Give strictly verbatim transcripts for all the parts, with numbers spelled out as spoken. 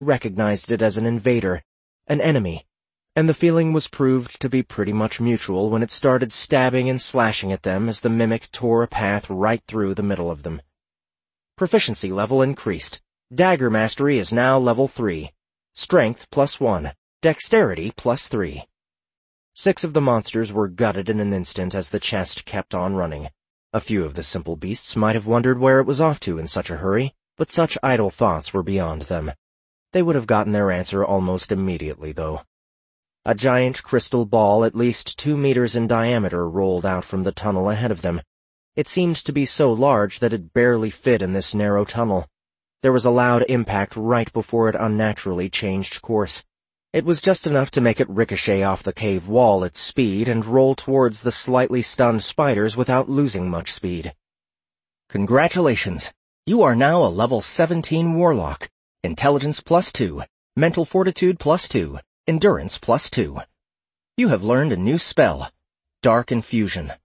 recognized it as an invader, an enemy, and the feeling was proved to be pretty much mutual when it started stabbing and slashing at them as the mimic tore a path right through the middle of them. Proficiency level increased. Dagger mastery is now level three. Strength plus one. Dexterity plus three. Six of the monsters were gutted in an instant as the chest kept on running. A few of the simple beasts might have wondered where it was off to in such a hurry, but such idle thoughts were beyond them. They would have gotten their answer almost immediately, though. A giant crystal ball at least two meters in diameter rolled out from the tunnel ahead of them. It seemed to be so large that it barely fit in this narrow tunnel. There was a loud impact right before it unnaturally changed course. It was just enough to make it ricochet off the cave wall at speed and roll towards the slightly stunned spiders without losing much speed. Congratulations! You are now a level seventeen warlock. Intelligence plus two. Mental fortitude plus two. Endurance plus two. You have learned a new spell, Dark Infusion.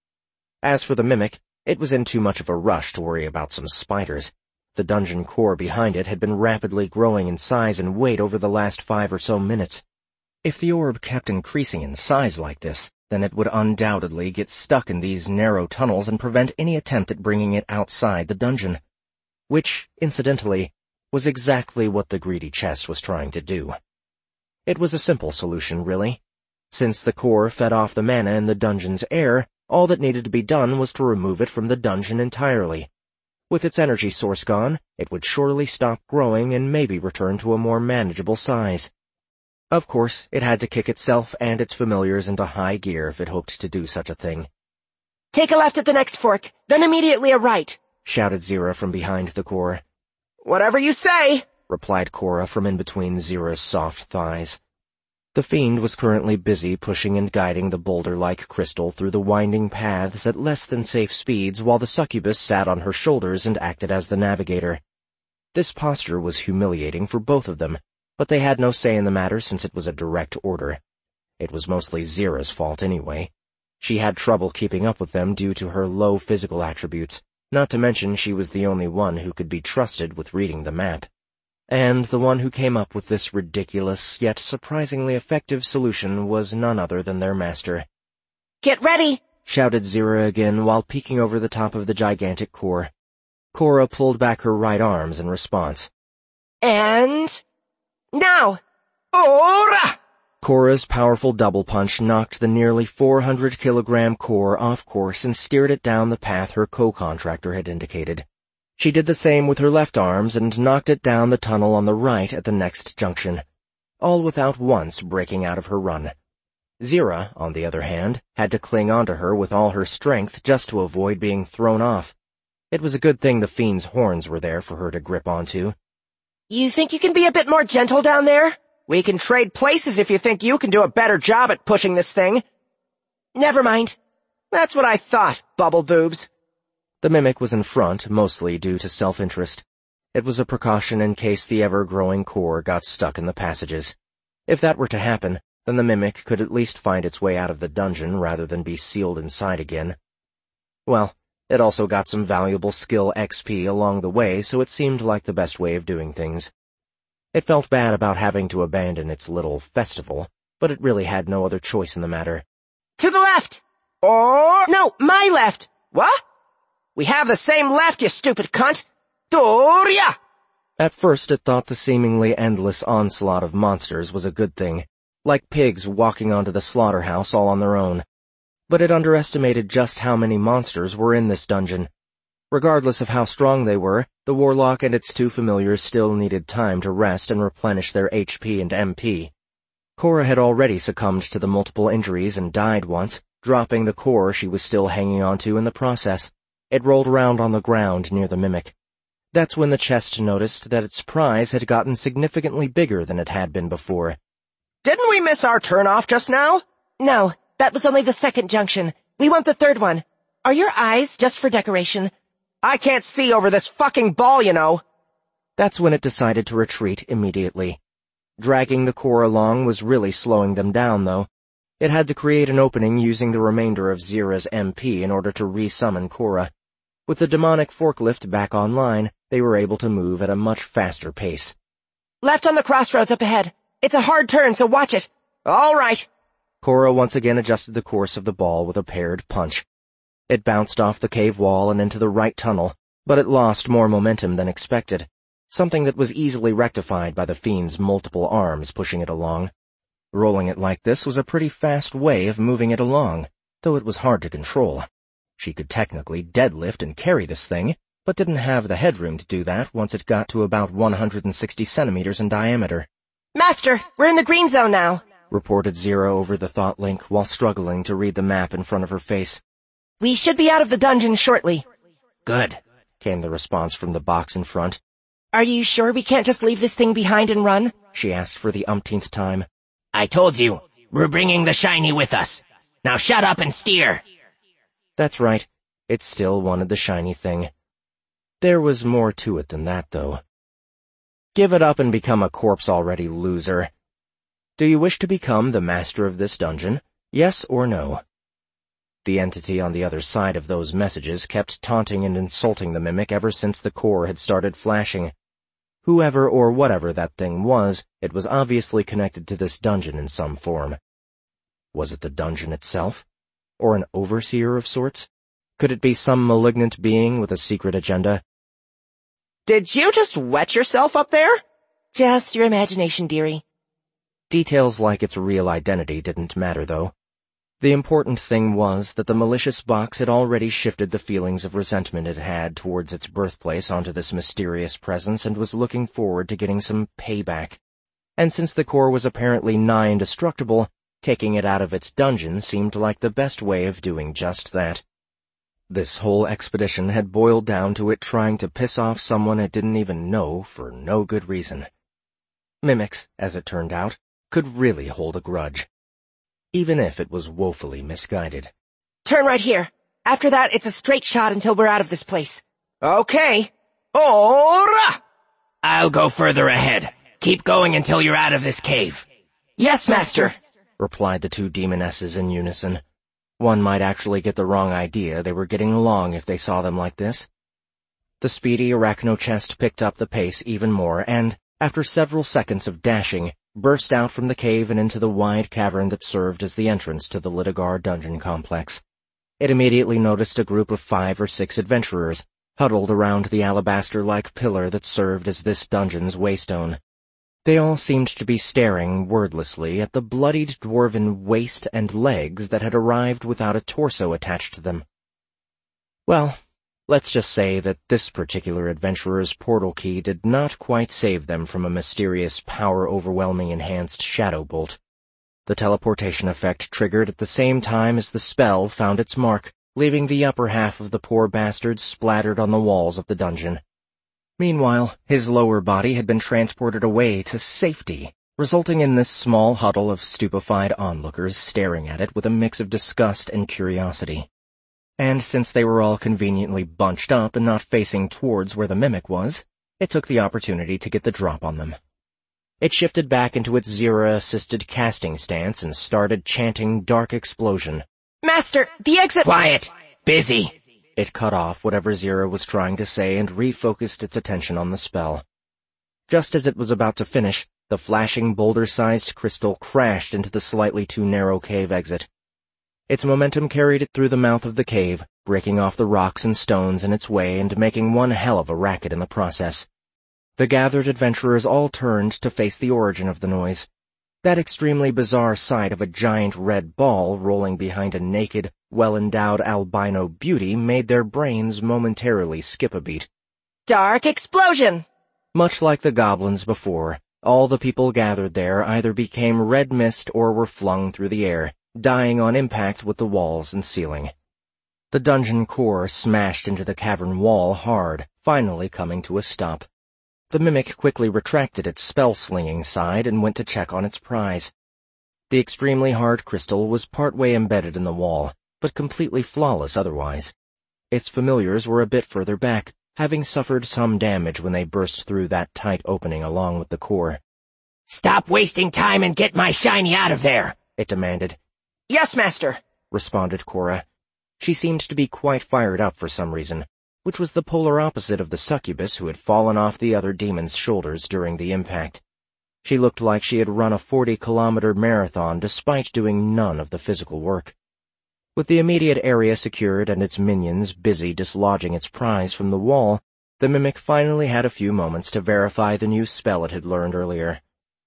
As for the mimic, it was in too much of a rush to worry about some spiders. The dungeon core behind it had been rapidly growing in size and weight over the last five or so minutes. If the orb kept increasing in size like this, then it would undoubtedly get stuck in these narrow tunnels and prevent any attempt at bringing it outside the dungeon. Which, incidentally, was exactly what the greedy chest was trying to do. It was a simple solution, really. Since the core fed off the mana in the dungeon's air, all that needed to be done was to remove it from the dungeon entirely. With its energy source gone, it would surely stop growing and maybe return to a more manageable size. Of course, it had to kick itself and its familiars into high gear if it hoped to do such a thing. "Take a left at the next fork, then immediately a right," shouted Zira from behind the core. "Whatever you say," replied Cora from in between Zira's soft thighs. The fiend was currently busy pushing and guiding the boulder-like crystal through the winding paths at less than safe speeds while the succubus sat on her shoulders and acted as the navigator. This posture was humiliating for both of them, but they had no say in the matter since it was a direct order. It was mostly Zira's fault anyway. She had trouble keeping up with them due to her low physical attributes, not to mention she was the only one who could be trusted with reading the map. And the one who came up with this ridiculous yet surprisingly effective solution was none other than their master. "Get ready!" shouted Zira again while peeking over the top of the gigantic core. Cora pulled back her right arms in response. And... now! Ora! Cora's powerful double punch knocked the nearly four hundred kilogram core off course and steered it down the path her co-contractor had indicated. She did the same with her left arms and knocked it down the tunnel on the right at the next junction, all without once breaking out of her run. Zira, on the other hand, had to cling onto her with all her strength just to avoid being thrown off. It was a good thing the fiend's horns were there for her to grip onto. "You think you can be a bit more gentle down there? We can trade places if you think you can do a better job at pushing this thing." "Never mind. That's what I thought, Bubble Boobs." The mimic was in front, mostly due to self-interest. It was a precaution in case the ever-growing core got stuck in the passages. If that were to happen, then the mimic could at least find its way out of the dungeon rather than be sealed inside again. Well, it also got some valuable skill X P along the way, so it seemed like the best way of doing things. It felt bad about having to abandon its little festival, but it really had no other choice in the matter. "To the left! Or... no, my left! What? We have the same left, you stupid cunt! Doria!" At first it thought the seemingly endless onslaught of monsters was a good thing, like pigs walking onto the slaughterhouse all on their own. But it underestimated just how many monsters were in this dungeon. Regardless of how strong they were, the warlock and its two familiars still needed time to rest and replenish their H P and M P. Cora had already succumbed to the multiple injuries and died once, dropping the core she was still hanging onto in the process. It rolled around on the ground near the mimic. That's when the chest noticed that its prize had gotten significantly bigger than it had been before. "Didn't we miss our turn-off just now?" "No, that was only the second junction. We want the third one. Are your eyes just for decoration?" "I can't see over this fucking ball, you know." That's when it decided to retreat immediately. Dragging the core along was really slowing them down, though. It had to create an opening using the remainder of Zira's M P in order to re-summon Cora. With the demonic forklift back online, they were able to move at a much faster pace. Left on the crossroads up ahead. It's a hard turn, so watch it. All right. Cora once again adjusted the course of the ball with a paired punch. It bounced off the cave wall and into the right tunnel, but it lost more momentum than expected, something that was easily rectified by the fiend's multiple arms pushing it along. Rolling it like this was a pretty fast way of moving it along, though it was hard to control. She could technically deadlift and carry this thing, but didn't have the headroom to do that once it got to about one hundred sixty centimeters in diameter. Master, we're in the green zone now, reported Zero over the thought link while struggling to read the map in front of her face. We should be out of the dungeon shortly. Good, came the response from the box in front. Are you sure we can't just leave this thing behind and run? She asked for the umpteenth time. I told you, we're bringing the shiny with us. Now shut up and steer. That's right. It still wanted the shiny thing. There was more to it than that, though. Give it up and become a corpse-already loser. Do you wish to become the master of this dungeon? Yes or no? The entity on the other side of those messages kept taunting and insulting the Mimic ever since the core had started flashing. Whoever or whatever that thing was, it was obviously connected to this dungeon in some form. Was it the dungeon itself? Or an overseer of sorts? Could it be some malignant being with a secret agenda? Did you just wet yourself up there? Just your imagination, dearie. Details like its real identity didn't matter, though. The important thing was that the malicious box had already shifted the feelings of resentment it had towards its birthplace onto this mysterious presence and was looking forward to getting some payback. And since the core was apparently nigh indestructible, taking it out of its dungeon seemed like the best way of doing just that. This whole expedition had boiled down to it trying to piss off someone it didn't even know for no good reason. Mimics, as it turned out, could really hold a grudge, even if it was woefully misguided. Turn right here. After that, it's a straight shot until we're out of this place. Okay. Ora! I'll go further ahead. Keep going until you're out of this cave. Yes, Master, replied the two demonesses in unison. One might actually get the wrong idea they were getting along if they saw them like this. The speedy arachno-chest picked up the pace even more and, after several seconds of dashing, burst out from the cave and into the wide cavern that served as the entrance to the Litigar dungeon complex. It immediately noticed a group of five or six adventurers, huddled around the alabaster-like pillar that served as this dungeon's waystone. They all seemed to be staring wordlessly at the bloodied dwarven waist and legs that had arrived without a torso attached to them. Well, let's just say that this particular adventurer's portal key did not quite save them from a mysterious power-overwhelming enhanced shadow bolt. The teleportation effect triggered at the same time as the spell found its mark, leaving the upper half of the poor bastard splattered on the walls of the dungeon. Meanwhile, his lower body had been transported away to safety, resulting in this small huddle of stupefied onlookers staring at it with a mix of disgust and curiosity. And since they were all conveniently bunched up and not facing towards where the Mimic was, it took the opportunity to get the drop on them. It shifted back into its Zira-assisted casting stance and started chanting Dark Explosion. Master, the exit— Quiet! Busy! It cut off whatever Zira was trying to say and refocused its attention on the spell. Just as it was about to finish, the flashing boulder-sized crystal crashed into the slightly too narrow cave exit. Its momentum carried it through the mouth of the cave, breaking off the rocks and stones in its way and making one hell of a racket in the process. The gathered adventurers all turned to face the origin of the noise. That extremely bizarre sight of a giant red ball rolling behind a naked, well-endowed albino beauty made their brains momentarily skip a beat. Dark Explosion! Much like the goblins before, all the people gathered there either became red mist or were flung through the air, dying on impact with the walls and ceiling. The dungeon core smashed into the cavern wall hard, finally coming to a stop. The Mimic quickly retracted its spell-slinging side and went to check on its prize. The extremely hard crystal was partway embedded in the wall, but completely flawless otherwise. Its familiars were a bit further back, having suffered some damage when they burst through that tight opening along with the core. Stop wasting time and get my shiny out of there, it demanded. Yes, Master, responded Cora. She seemed to be quite fired up for some reason, which was the polar opposite of the succubus who had fallen off the other demon's shoulders during the impact. She looked like she had run a forty-kilometer marathon despite doing none of the physical work. With the immediate area secured and its minions busy dislodging its prize from the wall, the Mimic finally had a few moments to verify the new spell it had learned earlier.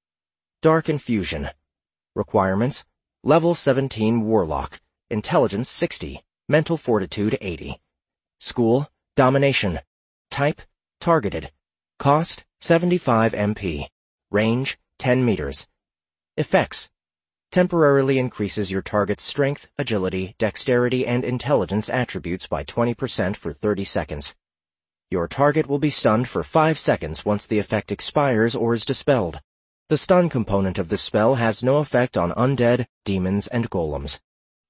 Dark Infusion. Requirements: Level seventeen Warlock, Intelligence sixty, Mental Fortitude eighty. School: Domination. Type: Targeted. Cost: seventy-five M P. Range: ten meters. Effects: Temporarily increases your target's strength, agility, dexterity, and intelligence attributes by twenty percent for thirty seconds. Your target will be stunned for five seconds once the effect expires or is dispelled. The stun component of this spell has no effect on undead, demons, and golems.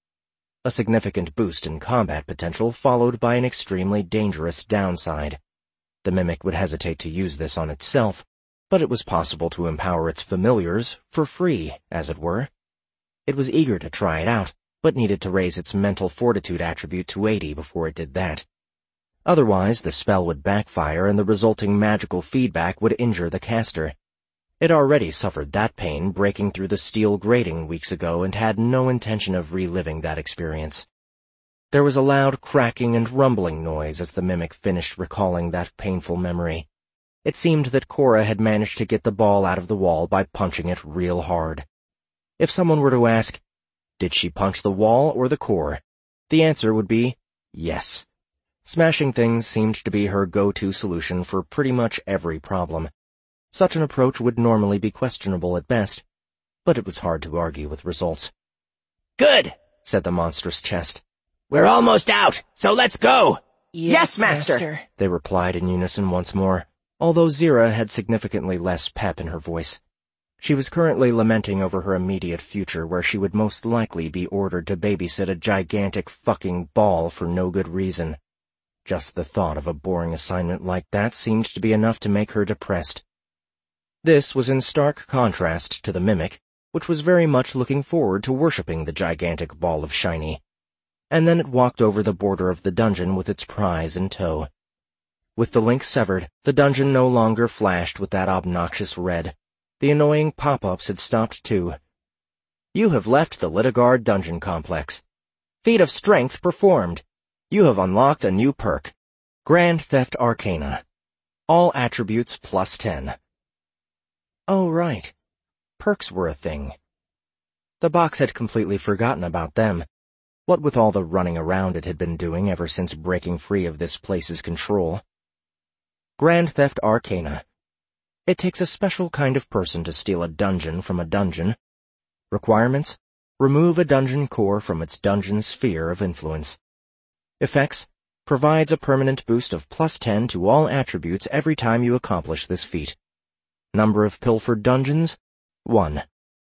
A significant boost in combat potential followed by an extremely dangerous downside. The Mimic would hesitate to use this on itself, but it was possible to empower its familiars, for free, as it were. It was eager to try it out, but needed to raise its mental fortitude attribute to eighty before it did that. Otherwise, the spell would backfire and the resulting magical feedback would injure the caster. It already suffered that pain breaking through the steel grating weeks ago and had no intention of reliving that experience. There was a loud cracking and rumbling noise as the Mimic finished recalling that painful memory. It seemed that Cora had managed to get the ball out of the wall by punching it real hard. If someone were to ask, did she punch the wall or the core? The answer would be yes. Smashing things seemed to be her go-to solution for pretty much every problem. Such an approach would normally be questionable at best, but it was hard to argue with results. Good, said the monstrous chest. We're almost out, so let's go. Yes, Master, they replied in unison once more, although Zira had significantly less pep in her voice. She was currently lamenting over her immediate future where she would most likely be ordered to babysit a gigantic fucking ball for no good reason. Just the thought of a boring assignment like that seemed to be enough to make her depressed. This was in stark contrast to the Mimic, which was very much looking forward to worshipping the gigantic ball of shiny. And then it walked over the border of the dungeon with its prize in tow. With the link severed, the dungeon no longer flashed with that obnoxious red. The annoying pop-ups had stopped too. You have left the Litigard dungeon complex. Feat of strength performed. You have unlocked a new perk. Grand Theft Arcana. All attributes plus ten. Oh, right. Perks were a thing. The box had completely forgotten about them. What with all the running around it had been doing ever since breaking free of this place's control. Grand Theft Arcana. It takes a special kind of person to steal a dungeon from a dungeon. Requirements: remove a dungeon core from its dungeon sphere of influence. Effects: provides a permanent boost of plus ten to all attributes every time you accomplish this feat. Number of pilfered dungeons: one.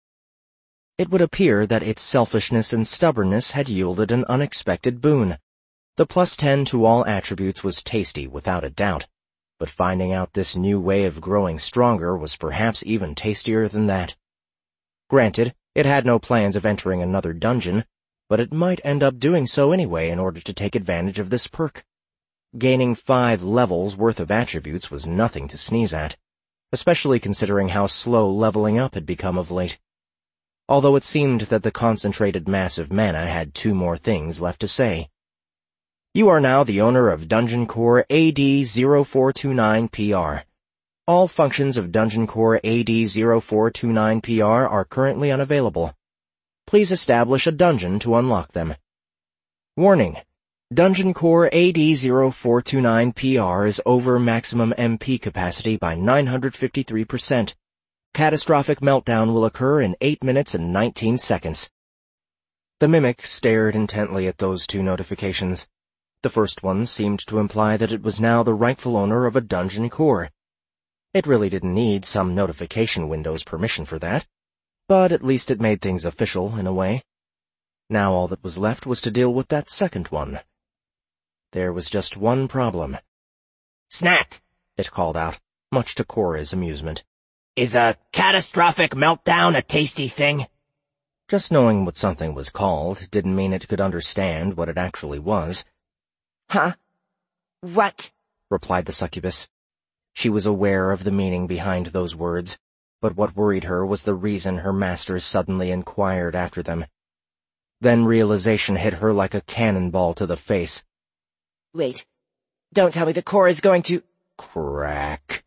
It would appear that its selfishness and stubbornness had yielded an unexpected boon. The plus ten to all attributes was tasty without a doubt, but finding out this new way of growing stronger was perhaps even tastier than that. Granted, it had no plans of entering another dungeon, but it might end up doing so anyway in order to take advantage of this perk. Gaining five levels worth of attributes was nothing to sneeze at, especially considering how slow leveling up had become of late. Although it seemed that the concentrated mass of mana had two more things left to say. You are now the owner of Dungeon Core A D zero four two nine P R. All functions of Dungeon Core A D zero four two nine P R are currently unavailable. Please establish a dungeon to unlock them. Warning: Dungeon Core A D zero four two nine P R is over maximum M P capacity by nine hundred fifty-three percent. Catastrophic meltdown will occur in eight minutes and nineteen seconds. The Mimic stared intently at those two notifications. The first one seemed to imply that it was now the rightful owner of a dungeon core. It really didn't need some notification window's permission for that, but at least it made things official in a way. Now all that was left was to deal with that second one. There was just one problem. Snack, it called out, much to Cora's amusement. Is a catastrophic meltdown a tasty thing? Just knowing what something was called didn't mean it could understand what it actually was. Huh? What? Replied the succubus. She was aware of the meaning behind those words. but what worried her was the reason her masters suddenly inquired after them. Then realization hit her like a cannonball to the face. Wait, don't tell me the core is going to— Crack.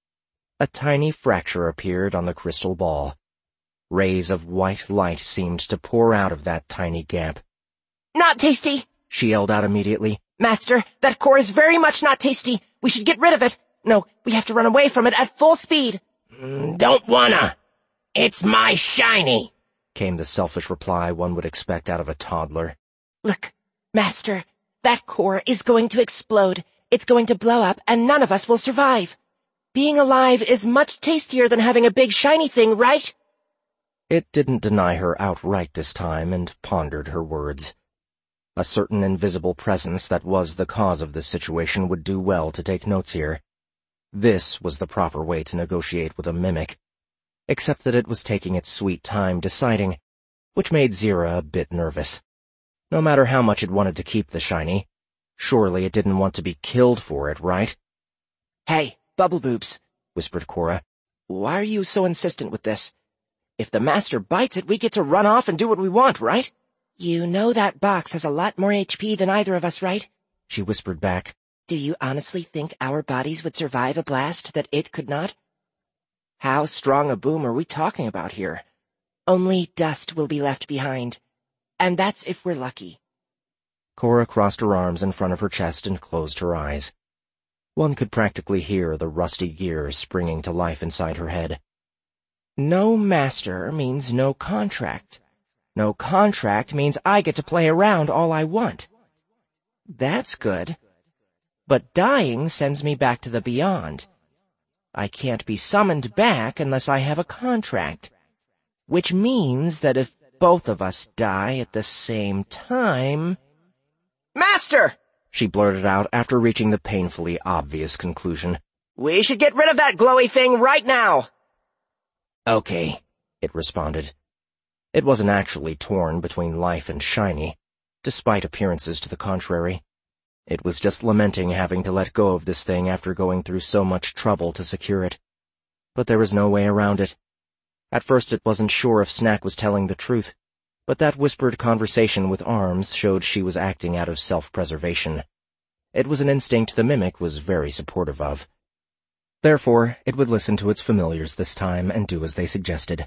A tiny fracture appeared on the crystal ball. Rays of white light seemed to pour out of that tiny gap. Not tasty, she yelled out immediately. Master, that core is very much not tasty. We should get rid of it. No, we have to run away from it at full speed. Mm, don't wanna. It's my shiny, came the selfish reply one would expect out of a toddler. Look, Master, that core is going to explode. It's going to blow up, and none of us will survive. Being alive is much tastier than having a big shiny thing, right? It didn't deny her outright this time, and pondered her words. A certain invisible presence that was the cause of this situation would do well to take notes here. This was the proper way to negotiate with a mimic, except that it was taking its sweet time deciding, which made Zira a bit nervous. No matter how much it wanted to keep the shiny, surely it didn't want to be killed for it, right? Hey, Bubble Boobs, whispered Cora. Why are you so insistent with this? If the Master bites it, we get to run off and do what we want, right? You know that box has a lot more H P than either of us, right? She whispered back. Do you honestly think our bodies would survive a blast that it could not? How strong a boom are we talking about here? Only dust will be left behind. And that's if we're lucky. Cora crossed her arms in front of her chest and closed her eyes. One could practically hear the rusty gears springing to life inside her head. No master means no contract. No contract means I get to play around all I want. That's good. But dying sends me back to the beyond. I can't be summoned back unless I have a contract. Which means that if both of us die at the same time— Master! She blurted out after reaching the painfully obvious conclusion. We should get rid of that glowy thing right now! Okay, it responded. It wasn't actually torn between life and shiny, despite appearances to the contrary. It was just lamenting having to let go of this thing after going through so much trouble to secure it. But there was no way around it. At first it wasn't sure if Snack was telling the truth, but that whispered conversation with Arms showed she was acting out of self-preservation. It was an instinct the Mimic was very supportive of. Therefore, it would listen to its familiars this time and do as they suggested.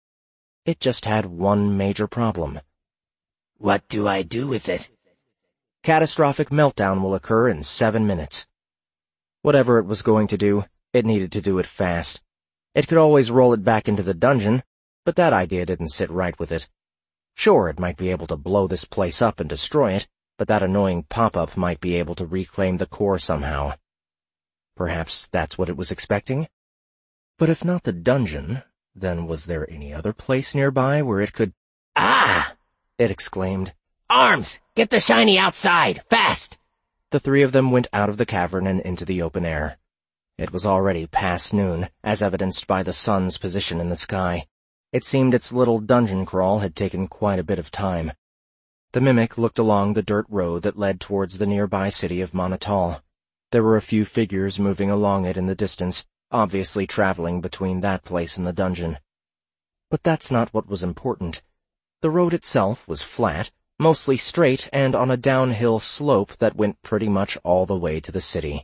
It just had one major problem. What do I do with it? Catastrophic meltdown will occur in seven minutes. Whatever it was going to do, it needed to do it fast. It could always roll it back into the dungeon, but that idea didn't sit right with it. Sure, it might be able to blow this place up and destroy it, but that annoying pop-up might be able to reclaim the core somehow. Perhaps that's what it was expecting? But if not the dungeon, then was there any other place nearby where it could— Ah! It exclaimed. Arms! Get the shiny outside! Fast! The three of them went out of the cavern and into the open air. It was already past noon, as evidenced by the sun's position in the sky. It seemed its little dungeon crawl had taken quite a bit of time. The Mimic looked along the dirt road that led towards the nearby city of Monatal. There were a few figures moving along it in the distance, obviously traveling between that place and the dungeon. But that's not what was important. The road itself was flat, mostly straight, and on a downhill slope that went pretty much all the way to the city.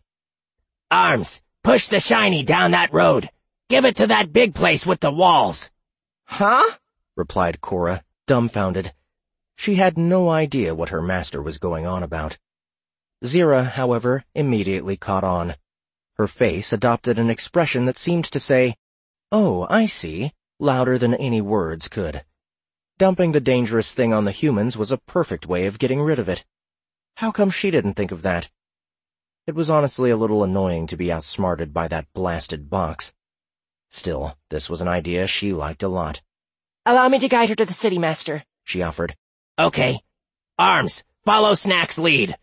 Arms! Push the shiny down that road! Give it to that big place with the walls! Huh? Replied Cora, dumbfounded. She had no idea what her master was going on about. Zira, however, immediately caught on. Her face adopted an expression that seemed to say, "Oh, I see," louder than any words could. Dumping the dangerous thing on the humans was a perfect way of getting rid of it. How come she didn't think of that? It was honestly a little annoying to be outsmarted by that blasted box. Still, this was an idea she liked a lot. Allow me to guide her to the city, Master, she offered. Okay. Arms, follow Snack's lead.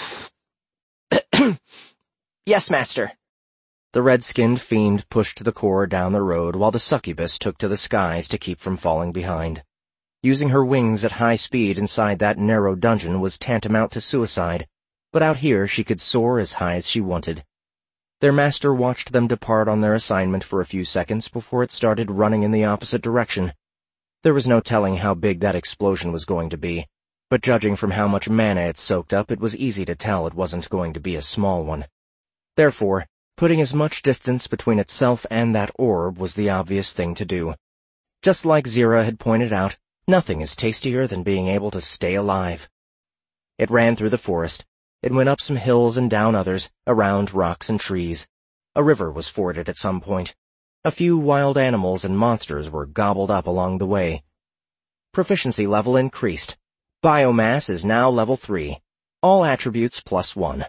Yes, Master. The red-skinned fiend pushed the core down the road while the succubus took to the skies to keep from falling behind. Using her wings at high speed inside that narrow dungeon was tantamount to suicide, but out here she could soar as high as she wanted. Their master watched them depart on their assignment for a few seconds before it started running in the opposite direction. There was no telling how big that explosion was going to be, but judging from how much mana it soaked up, it was easy to tell it wasn't going to be a small one. Therefore, putting as much distance between itself and that orb was the obvious thing to do. Just like Zira had pointed out, nothing is tastier than being able to stay alive. It ran through the forest. It went up some hills and down others, around rocks and trees. A river was forded at some point. A few wild animals and monsters were gobbled up along the way. Proficiency level increased. Biomass is now level three. All attributes plus one.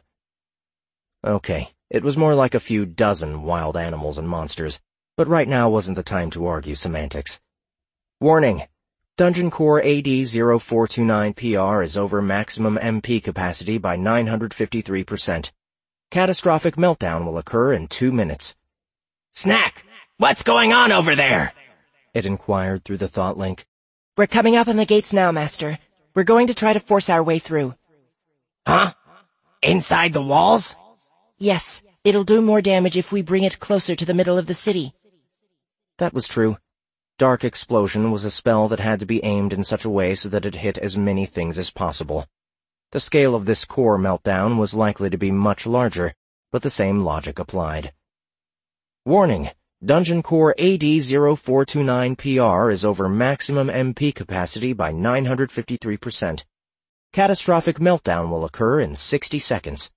Okay, it was more like a few dozen wild animals and monsters, but right now wasn't the time to argue semantics. Warning! Dungeon Core A D zero four two nine P R is over maximum M P capacity by nine hundred fifty-three percent. Catastrophic meltdown will occur in two minutes. Snack! What's going on over there? It inquired through the thought link. We're coming up on the gates now, Master. We're going to try to force our way through. Huh? Inside the walls? Yes, it'll do more damage if we bring it closer to the middle of the city. That was true. Dark Explosion was a spell that had to be aimed in such a way so that it hit as many things as possible. The scale of this core meltdown was likely to be much larger, but the same logic applied. Warning! Dungeon Core A D zero four two nine P R is over maximum M P capacity by nine hundred fifty-three percent. Catastrophic meltdown will occur in sixty seconds.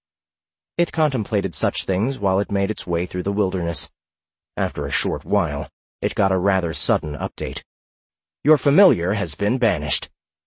It contemplated such things while it made its way through the wilderness. After a short while, it got a rather sudden update. Your familiar has been banished.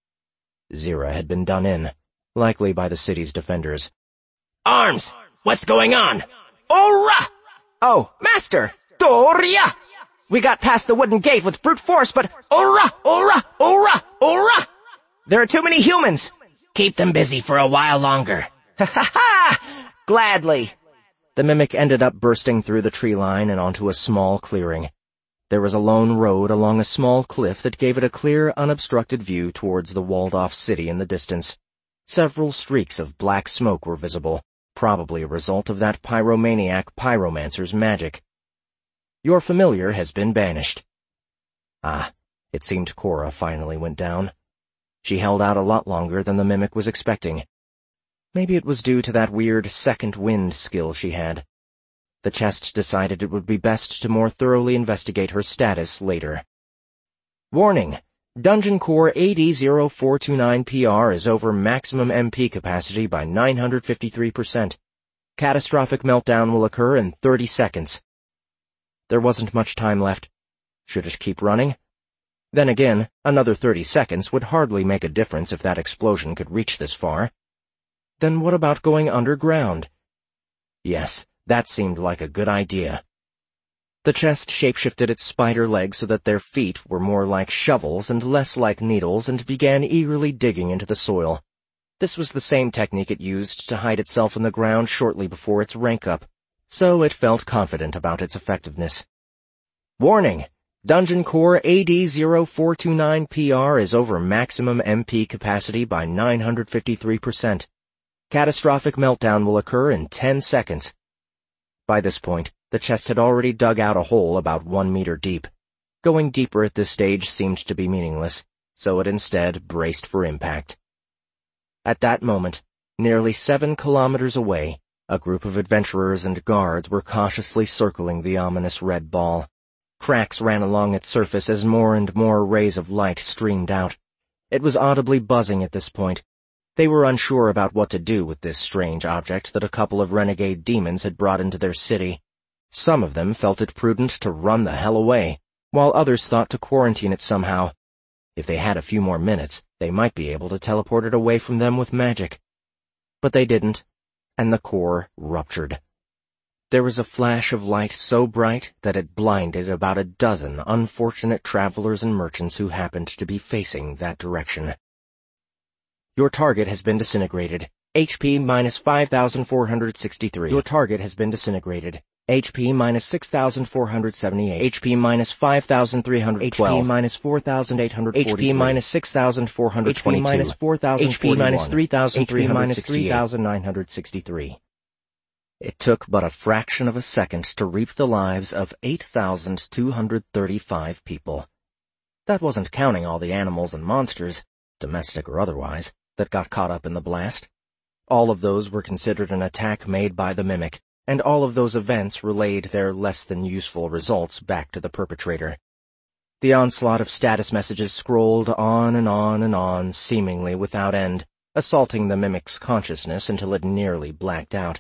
Zira had been done in, likely by the city's defenders. Arms! What's going on? Ora! Oh, Master! Doria! We got past the wooden gate with brute force, but Ora! Ora! Ora! Ora! There are too many humans! Keep them busy for a while longer. Ha ha ha! Gladly! The mimic ended up bursting through the tree line and onto a small clearing. There was a lone road along a small cliff that gave it a clear, unobstructed view towards the walled-off city in the distance. Several streaks of black smoke were visible, probably a result of that pyromaniac pyromancer's magic. Your familiar has been banished. Ah, it seemed Cora finally went down. She held out a lot longer than the mimic was expecting. Maybe it was due to that weird second wind skill she had. The chest decided it would be best to more thoroughly investigate her status later. Warning! Dungeon Core A D zero four two nine P R is over maximum M P capacity by nine hundred fifty-three percent. Catastrophic meltdown will occur in thirty seconds. There wasn't much time left. Should it keep running? Then again, another thirty seconds would hardly make a difference if that explosion could reach this far. Then what about going underground? Yes, that seemed like a good idea. The chest shapeshifted its spider legs so that their feet were more like shovels and less like needles and began eagerly digging into the soil. This was the same technique it used to hide itself in the ground shortly before its rank up, so it felt confident about its effectiveness. Warning! Dungeon Core A D zero four two nine P R is over maximum M P capacity by nine hundred fifty-three percent. Catastrophic meltdown will occur in ten seconds. By this point, the chest had already dug out a hole about one meter deep. Going deeper at this stage seemed to be meaningless, so it instead braced for impact. At that moment, nearly seven kilometers away, a group of adventurers and guards were cautiously circling the ominous red ball. Cracks ran along its surface as more and more rays of light streamed out. It was audibly buzzing at this point. They were unsure about what to do with this strange object that a couple of renegade demons had brought into their city. Some of them felt it prudent to run the hell away, while others thought to quarantine it somehow. If they had a few more minutes, they might be able to teleport it away from them with magic. But they didn't, and the core ruptured. There was a flash of light so bright that it blinded about a dozen unfortunate travelers and merchants who happened to be facing that direction. Your target has been disintegrated. H P minus five thousand four hundred sixty-three. Your target has been disintegrated. H P minus six thousand four hundred seventy-eight. H P minus five thousand three hundred twelve. H P minus four thousand eight hundred forty-three. H P minus six thousand four hundred twenty-two. H P minus four thousand forty-one. H P minus three thousand three hundred sixty-eight. H P minus three thousand nine hundred sixty-three. It took but a fraction of a second to reap the lives of eight thousand two hundred thirty-five people. That wasn't counting all the animals and monsters, domestic or otherwise, that got caught up in the blast. All of those were considered an attack made by the Mimic, and all of those events relayed their less-than-useful results back to the perpetrator. The onslaught of status messages scrolled on and on and on, seemingly without end, assaulting the Mimic's consciousness until it nearly blacked out.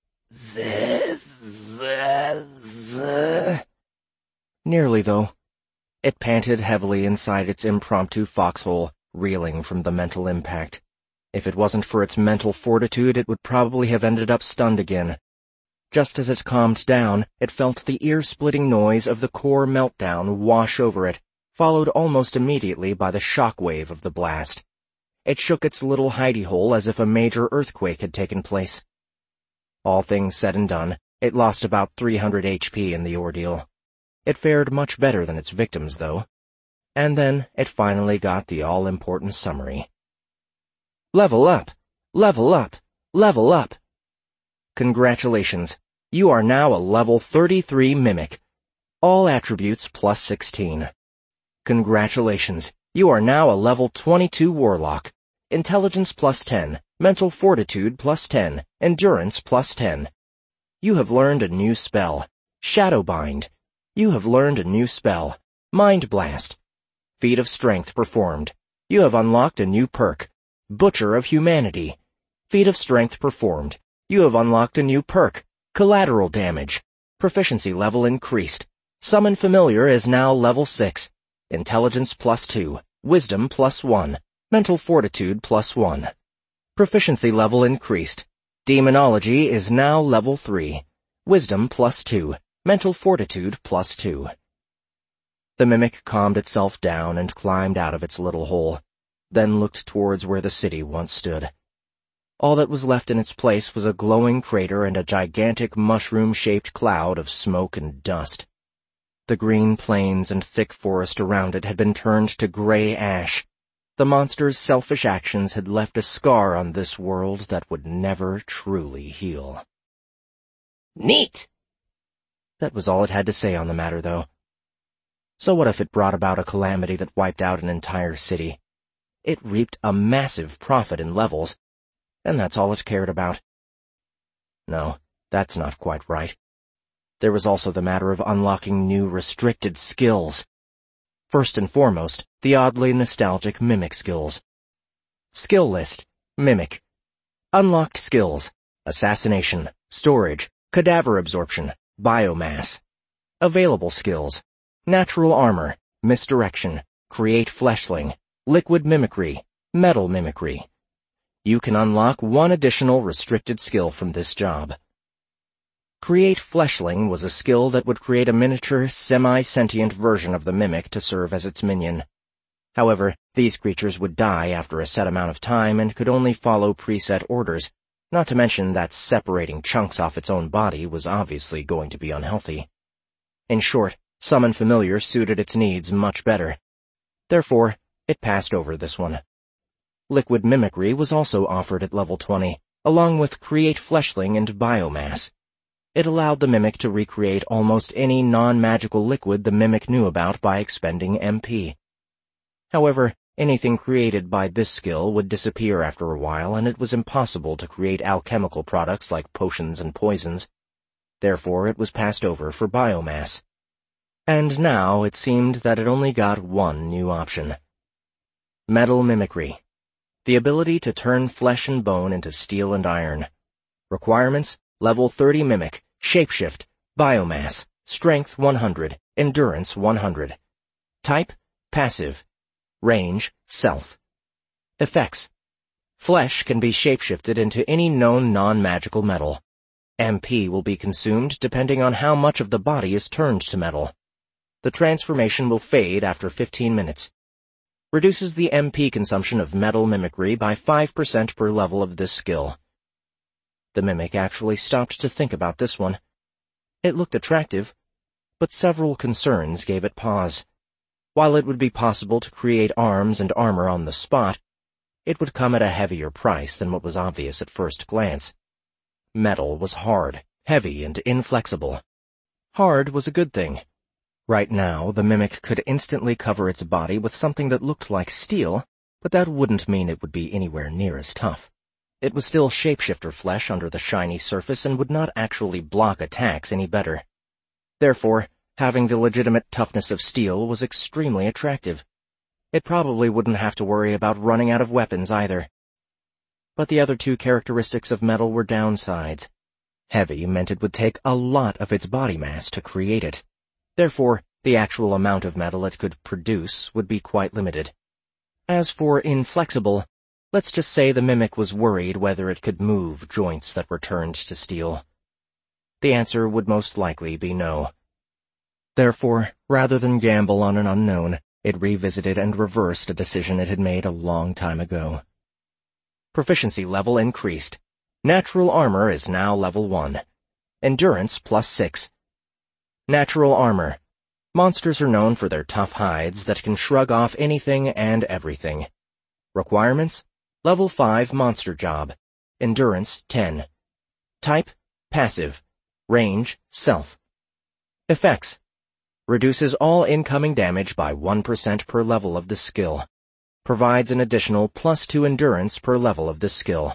Nearly, though. It panted heavily inside its impromptu foxhole, reeling from the mental impact. If it wasn't for its mental fortitude, it would probably have ended up stunned again. Just as it calmed down, it felt the ear-splitting noise of the core meltdown wash over it, followed almost immediately by the shock wave of the blast. It shook its little hidey hole as if a major earthquake had taken place. All things said and done, it lost about three hundred H P in the ordeal. It fared much better than its victims, though. And then it finally got the all-important summary. Level up! Level up! Level up! Congratulations, you are now a level thirty-three Mimic. All attributes plus sixteen. Congratulations, you are now a level twenty-two Warlock. Intelligence plus ten, Mental Fortitude plus ten, Endurance plus ten. You have learned a new spell, Shadowbind. You have learned a new spell, Mind Blast. Feat of Strength performed. You have unlocked a new perk, Butcher of Humanity. Feat of Strength performed. You have unlocked a new perk, Collateral Damage. Proficiency level increased. Summon Familiar is now level six. Intelligence plus two. Wisdom plus one. Mental Fortitude plus one. Proficiency level increased. Demonology is now level three. Wisdom plus two. Mental Fortitude plus two. The Mimic calmed itself down and climbed out of its little hole, then looked towards where the city once stood. All that was left in its place was a glowing crater and a gigantic mushroom-shaped cloud of smoke and dust. The green plains and thick forest around it had been turned to gray ash. The monster's selfish actions had left a scar on this world that would never truly heal. Neat! That was all it had to say on the matter, though. So what if it brought about a calamity that wiped out an entire city? It reaped a massive profit in levels, and that's all it cared about. No, that's not quite right. There was also the matter of unlocking new restricted skills. First and foremost, the oddly nostalgic Mimic skills. Skill list, Mimic. Unlocked skills, Assassination, Storage, Cadaver Absorption, Biomass. Available skills, Natural Armor, Misdirection, Create Fleshling, Liquid Mimicry, Metal Mimicry. You can unlock one additional restricted skill from this job. Create Fleshling was a skill that would create a miniature, semi-sentient version of the Mimic to serve as its minion. However, these creatures would die after a set amount of time and could only follow preset orders, not to mention that separating chunks off its own body was obviously going to be unhealthy. In short, Summon Familiar suited its needs much better. Therefore, it passed over this one. Liquid Mimicry was also offered at level twenty, along with Create Fleshling and Biomass. It allowed the Mimic to recreate almost any non-magical liquid the Mimic knew about by expending M P. However, anything created by this skill would disappear after a while, and it was impossible to create alchemical products like potions and poisons. Therefore, it was passed over for Biomass. And now it seemed that it only got one new option. Metal Mimicry. The ability to turn flesh and bone into steel and iron. Requirements, level thirty Mimic, Shapeshift, Biomass, Strength one hundred, Endurance one hundred. Type, Passive. Range, Self. Effects. Flesh can be shapeshifted into any known non-magical metal. M P will be consumed depending on how much of the body is turned to metal. The transformation will fade after fifteen minutes. Reduces the M P consumption of metal mimicry by five percent per level of this skill. The Mimic actually stopped to think about this one. It looked attractive, but several concerns gave it pause. While it would be possible to create arms and armor on the spot, it would come at a heavier price than what was obvious at first glance. Metal was hard, heavy, and inflexible. Hard was a good thing. Right now, the mimic could instantly cover its body with something that looked like steel, but that wouldn't mean it would be anywhere near as tough. It was still shapeshifter flesh under the shiny surface and would not actually block attacks any better. Therefore, having the legitimate toughness of steel was extremely attractive. It probably wouldn't have to worry about running out of weapons either. But the other two characteristics of metal were downsides. Heavy meant it would take a lot of its body mass to create it. Therefore, the actual amount of metal it could produce would be quite limited. As for inflexible, let's just say the mimic was worried whether it could move joints that were turned to steel. The answer would most likely be no. Therefore, rather than gamble on an unknown, it revisited and reversed a decision it had made a long time ago. Proficiency level increased. Natural armor is now level one. Endurance plus six. Natural armor. Monsters are known for their tough hides that can shrug off anything and everything. Requirements: level five monster job. Endurance ten. Type: passive. Range: self. Effects: reduces all incoming damage by one percent per level of the skill. Provides an additional plus two endurance per level of the skill.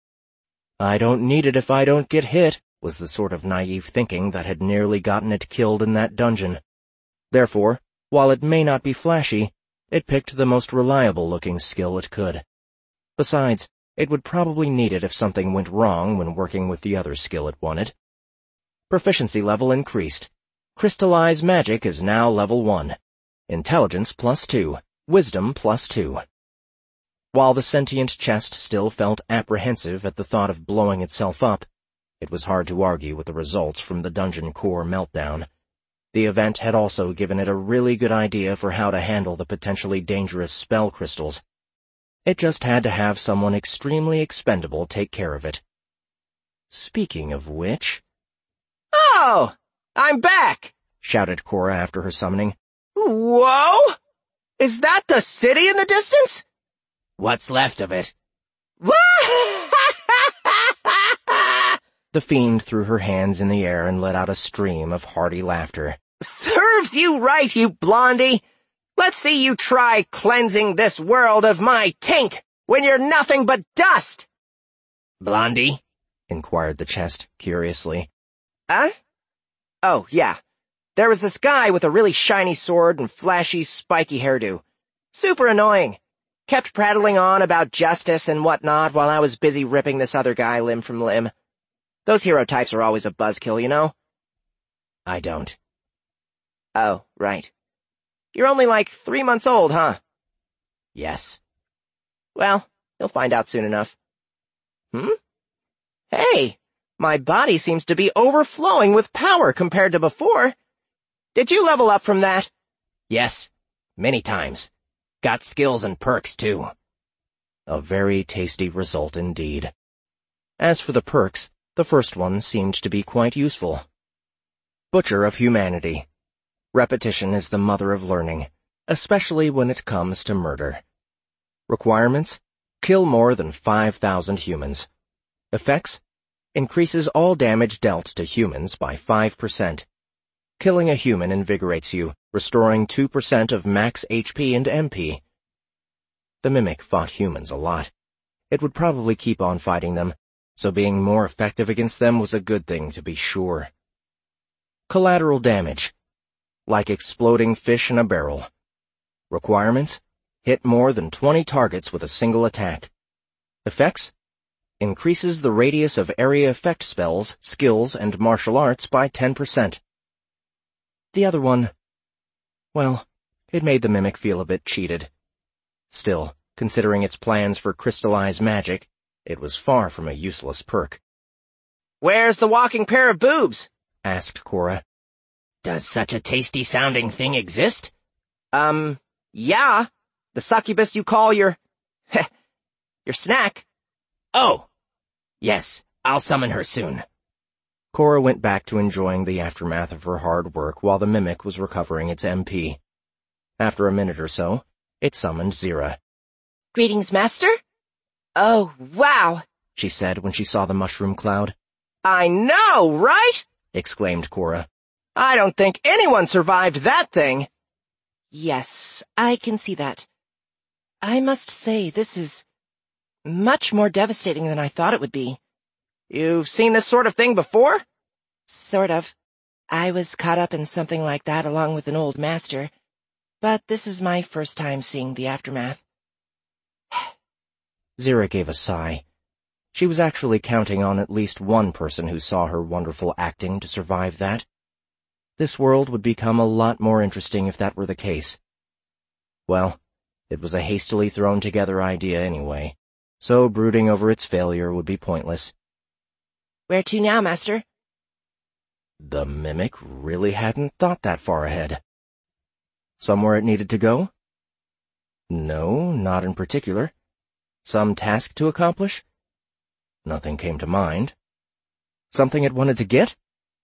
I don't need it if I don't get hit, was the sort of naive thinking that had nearly gotten it killed in that dungeon. Therefore, while it may not be flashy, it picked the most reliable-looking skill it could. Besides, it would probably need it if something went wrong when working with the other skill it wanted. Proficiency level increased. Crystallize magic is now level one. Intelligence plus two. Wisdom plus two. While the sentient chest still felt apprehensive at the thought of blowing itself up, it was hard to argue with the results from the dungeon core meltdown. The event had also given it a really good idea for how to handle the potentially dangerous spell crystals. It just had to have someone extremely expendable take care of it. Speaking of which... Oh! I'm back! Shouted Cora after her summoning. Whoa! Is that the city in the distance? What's left of it? The fiend threw her hands in the air and let out a stream of hearty laughter. Serves you right, you blondie! Let's see you try cleansing this world of my taint when you're nothing but dust! Blondie? Inquired the chest, curiously. Huh? Oh, yeah. There was this guy with a really shiny sword and flashy, spiky hairdo. Super annoying. Kept prattling on about justice and whatnot while I was busy ripping this other guy limb from limb. Those hero types are always a buzzkill, you know? I don't. Oh, right. You're only like three months old, huh? Yes. Well, you'll find out soon enough. Hmm? Hey, my body seems to be overflowing with power compared to before. Did you level up from that? Yes, many times. Got skills and perks, too. A very tasty result indeed. As for the perks, the first one seemed to be quite useful. Butcher of Humanity. Repetition is the mother of learning, especially when it comes to murder. Requirements: kill more than five thousand humans. Effects: increases all damage dealt to humans by five percent. Killing a human invigorates you, restoring two percent of max H P and M P. The mimic fought humans a lot. It would probably keep on fighting them, so being more effective against them was a good thing to be sure. Collateral damage. Like exploding fish in a barrel. Requirements: hit more than twenty targets with a single attack. Effects: increases the radius of area effect spells, skills, and martial arts by ten percent. The other one, well, it made the mimic feel a bit cheated. Still, considering its plans for crystallized magic, it was far from a useless perk. Where's the walking pair of boobs? Asked Cora. Does such a tasty-sounding thing exist? Um, yeah. The succubus you call your... your snack. Oh! Yes, I'll summon her soon. Cora went back to enjoying the aftermath of her hard work while the mimic was recovering its M P. After a minute or so, it summoned Zira. Greetings, Master? Oh, wow, she said when she saw the mushroom cloud. I know, right? Exclaimed Cora. I don't think anyone survived that thing. Yes, I can see that. I must say this is much more devastating than I thought it would be. You've seen this sort of thing before? Sort of. I was caught up in something like that along with an old master, but this is my first time seeing the aftermath. Zira gave a sigh. She was actually counting on at least one person who saw her wonderful acting to survive that. This world would become a lot more interesting if that were the case. Well, it was a hastily thrown together idea anyway, so brooding over its failure would be pointless. Where to now, Master? The Mimic really hadn't thought that far ahead. Somewhere it needed to go? No, not in particular. Some task to accomplish? Nothing came to mind. Something it wanted to get?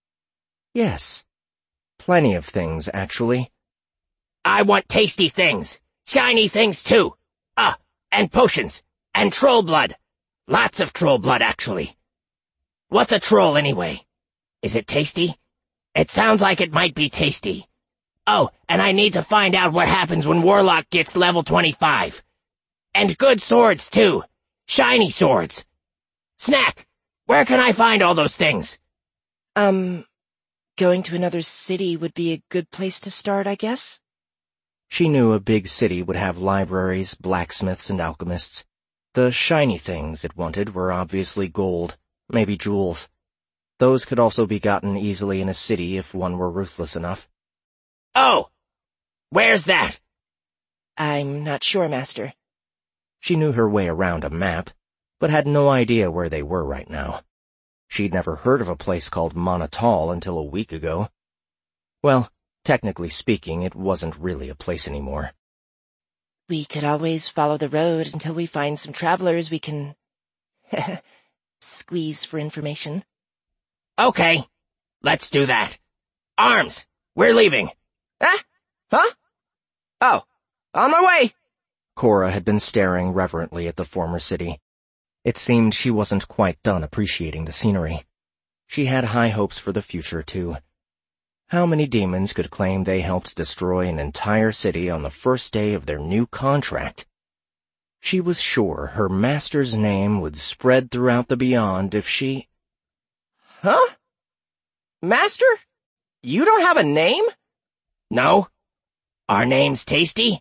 Yes. Plenty of things, actually. I want tasty things. Shiny things, too. Ah, uh, and potions. And troll blood. Lots of troll blood, actually. What's a troll, anyway? Is it tasty? It sounds like it might be tasty. Oh, and I need to find out what happens when Warlock gets level twenty-five. And good swords, too. Shiny swords. Snack, where can I find all those things? Um, going to another city would be a good place to start, I guess? She knew a big city would have libraries, blacksmiths, and alchemists. The shiny things it wanted were obviously gold, maybe jewels. Those could also be gotten easily in a city if one were ruthless enough. Oh! Where's that? I'm not sure, Master. She knew her way around a map, but had no idea where they were right now. She'd never heard of a place called Monatal until a week ago. Well, technically speaking, it wasn't really a place anymore. We could always follow the road until we find some travelers we can squeeze for information. Okay, let's do that. Arms, we're leaving. Ah? Huh? Oh, on my way. Cora had been staring reverently at the former city. It seemed she wasn't quite done appreciating the scenery. She had high hopes for the future, too. How many demons could claim they helped destroy an entire city on the first day of their new contract? She was sure her master's name would spread throughout the Beyond if she... Huh? Master? You don't have a name? No? Our name's Tasty?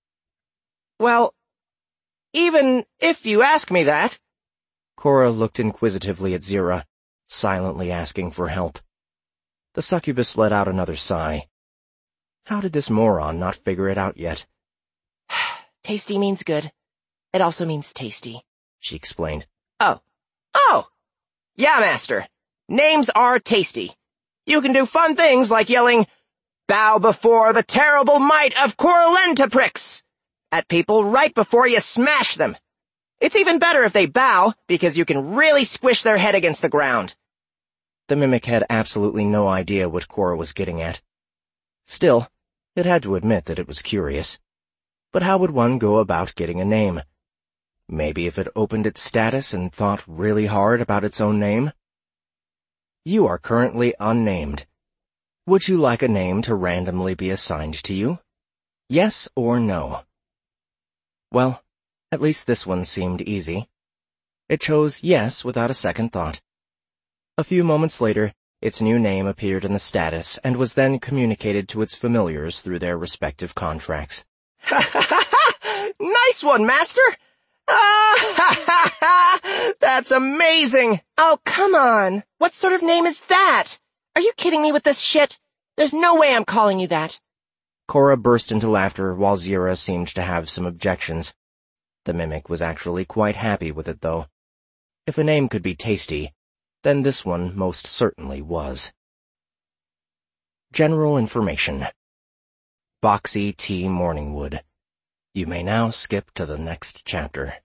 Well, even if you ask me that... Cora looked inquisitively at Zira, silently asking for help. The succubus let out another sigh. How did this moron not figure it out yet? Tasty means good. It also means tasty, she explained. Oh. Oh! Yeah, Master. Names are tasty. You can do fun things like yelling, "Bow before the terrible might of Corlentaprix!" at people right before you smash them. It's even better if they bow, because you can really squish their head against the ground. The Mimic had absolutely no idea what Cora was getting at. Still, it had to admit that it was curious. But how would one go about getting a name? Maybe if it opened its status and thought really hard about its own name? You are currently unnamed. Would you like a name to randomly be assigned to you? Yes or no? Well, at least this one seemed easy. It chose yes without a second thought. A few moments later, its new name appeared in the status and was then communicated to its familiars through their respective contracts. Ha ha ha ha! Nice one, Master! Ah, ha ha ha! That's amazing! Oh, come on! What sort of name is that? Are you kidding me with this shit? There's no way I'm calling you that. Cora burst into laughter while Zira seemed to have some objections. The Mimic was actually quite happy with it, though. If a name could be tasty, then this one most certainly was. General information. Boxy T. Morningwood. You may now skip to the next chapter.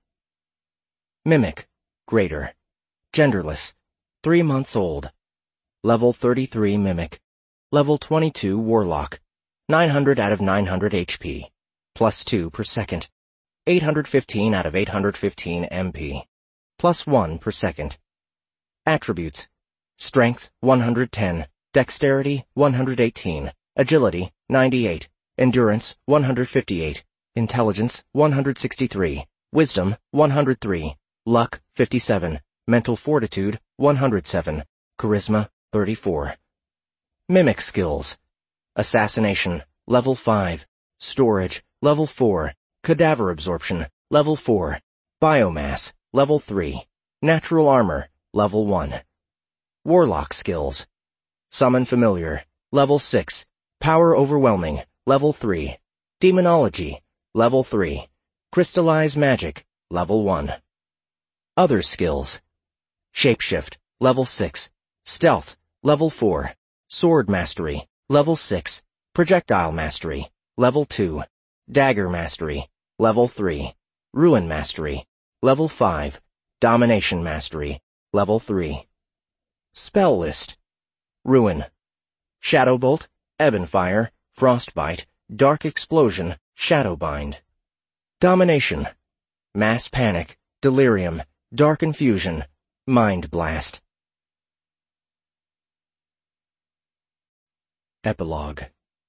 Mimic, Greater, genderless, three months old. Level thirty-three Mimic, Level twenty-two Warlock, nine hundred out of nine hundred H P, plus two per second, eight hundred fifteen out of eight hundred fifteen M P, plus one per second. Attributes, Strength, one hundred ten. Dexterity, one hundred eighteen. Agility, ninety-eight. Endurance, one hundred fifty-eight. Intelligence, one hundred sixty-three. Wisdom, one hundred three. Luck, fifty-seven. Mental fortitude, one hundred seven. Charisma, thirty-four. Mimic skills. Assassination, level five. Storage, level four. Cadaver absorption, level four. Biomass, level three. Natural armor, level one. Warlock skills. Summon familiar, level six. Power overwhelming, level three. Demonology, level three. Crystallize magic, level one. Other skills. Shapeshift, level six. Stealth, level four. Sword mastery, level six. Projectile mastery, level two. Dagger mastery, level three. Ruin mastery, level five. Domination mastery, level three. Spell list. Ruin. Shadowbolt, Ebonfire, Frostbite, Dark Explosion, Shadowbind. Domination. Mass Panic, Delirium, Dark Infusion, Mind Blast. Epilogue.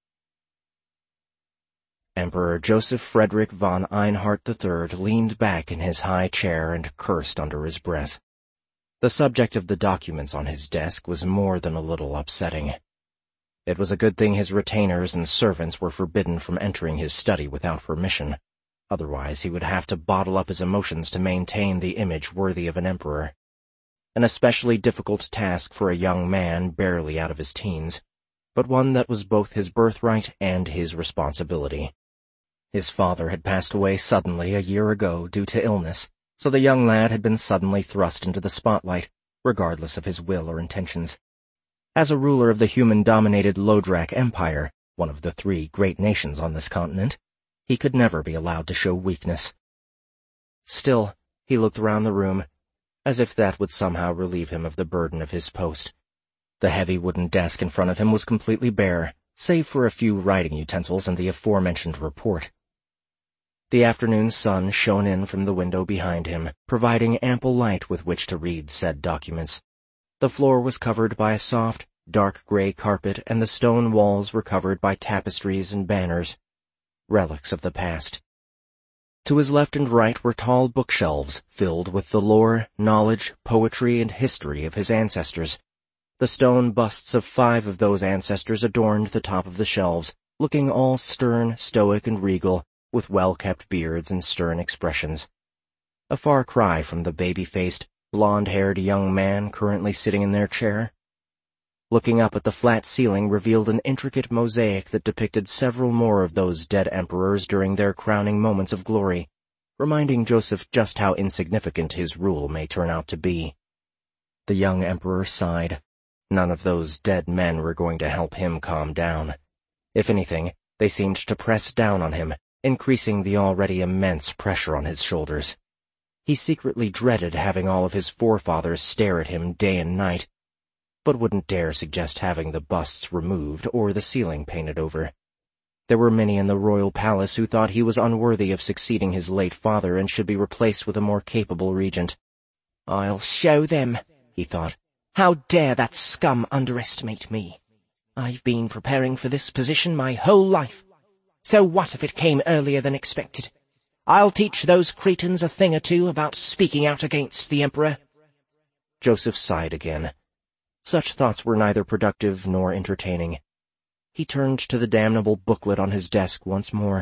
Emperor Joseph Frederick von Einhart the Third leaned back in his high chair and cursed under his breath. The subject of the documents on his desk was more than a little upsetting. It was a good thing his retainers and servants were forbidden from entering his study without permission. Otherwise he would have to bottle up his emotions to maintain the image worthy of an emperor. An especially difficult task for a young man barely out of his teens, but one that was both his birthright and his responsibility. His father had passed away suddenly a year ago due to illness, so the young lad had been suddenly thrust into the spotlight, regardless of his will or intentions. As a ruler of the human-dominated Lodrak Empire, one of the three great nations on this continent, he could never be allowed to show weakness. Still, he looked around the room, as if that would somehow relieve him of the burden of his post. The heavy wooden desk in front of him was completely bare, save for a few writing utensils and the aforementioned report. The afternoon sun shone in from the window behind him, providing ample light with which to read said documents. The floor was covered by a soft, dark gray carpet, and the stone walls were covered by tapestries and banners, relics of the past. To his left and right were tall bookshelves filled with the lore, knowledge, poetry, and history of his ancestors. The stone busts of five of those ancestors adorned the top of the shelves, looking all stern, stoic, and regal, with well-kept beards and stern expressions. A far cry from the baby-faced, blonde-haired young man currently sitting in their chair. Looking up at the flat ceiling revealed an intricate mosaic that depicted several more of those dead emperors during their crowning moments of glory, reminding Joseph just how insignificant his rule may turn out to be. The young emperor sighed. None of those dead men were going to help him calm down. If anything, they seemed to press down on him, increasing the already immense pressure on his shoulders. He secretly dreaded having all of his forefathers stare at him day and night, but wouldn't dare suggest having the busts removed or the ceiling painted over. There were many in the royal palace who thought he was unworthy of succeeding his late father and should be replaced with a more capable regent. "I'll show them," he thought. "How dare that scum underestimate me? I've been preparing for this position my whole life. So what if it came earlier than expected? I'll teach those cretins a thing or two about speaking out against the Emperor." Joseph sighed again. Such thoughts were neither productive nor entertaining. He turned to the damnable booklet on his desk once more.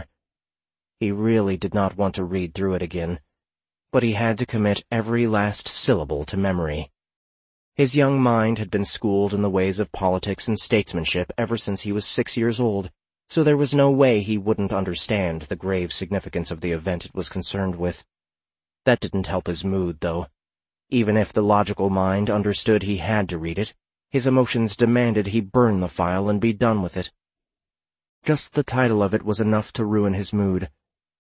He really did not want to read through it again, but he had to commit every last syllable to memory. His young mind had been schooled in the ways of politics and statesmanship ever since he was six years old, so there was no way he wouldn't understand the grave significance of the event it was concerned with. That didn't help his mood, though. Even if the logical mind understood he had to read it, his emotions demanded he burn the file and be done with it. Just the title of it was enough to ruin his mood.